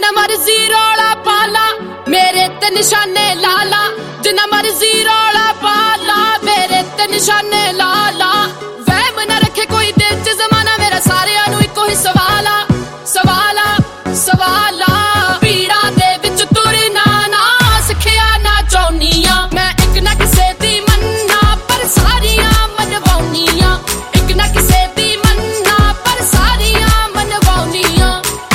जिन्ना मर्जी रौला पाला मेरे ते निशाने लाला, जिन्ना मर्जी रौला पाला मेरे ते निशाने लाला। वहम ना रखे कोई दिल च जमाना मेरा, सारियां नू इको ही सवाल आ सवाल आ सवाल आ। पीड़ा दे विच तुरना ना सिखिया ना चाहुनिया, मैं एक ना किसे दी मन्ना पर सारियां मनवाउनिया, एक ना किसे दी मन्ना पर सारियां मनवाउनिया।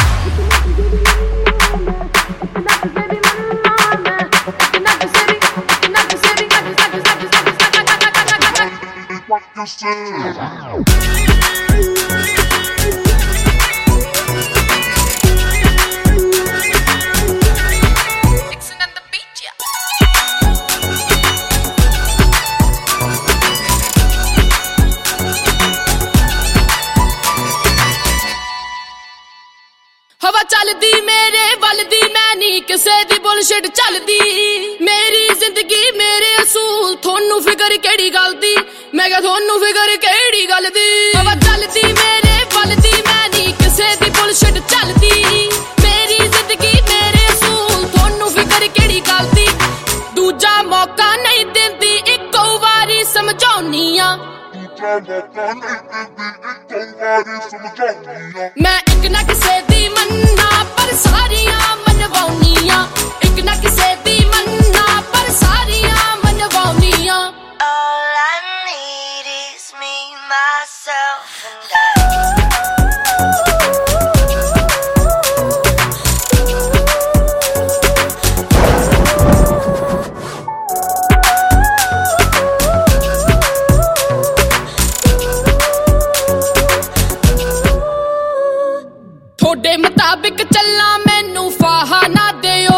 हवा चलदी मेरे वलदी, मैं नी किसे दी बुलशिट चलदी। मेरी जिंदगी मेरे असूल, थोनू फिकर केड़ी गल दी, मैं क्या थोनू फिकर केड़ी गल दी। हवा चलदी मेरे वलदी, मैं नी किसे दी बुलशिट चलदी। मेरी जिंदगी मेरे असूल, थोनू फिकर केड़ी गल दी। दूजा मौका नहीं दिंदी, इक्को वारी समझाउनिया, मैं एक ना किसे दी मन्ना पर सारियां मनवाउनिया, एक ना किसे दी मन्ना पर सारियां मनवाउनिया। All I need is me, myself and I. थोड़े मुताबिक चलना मैनू फाहा ना दियो,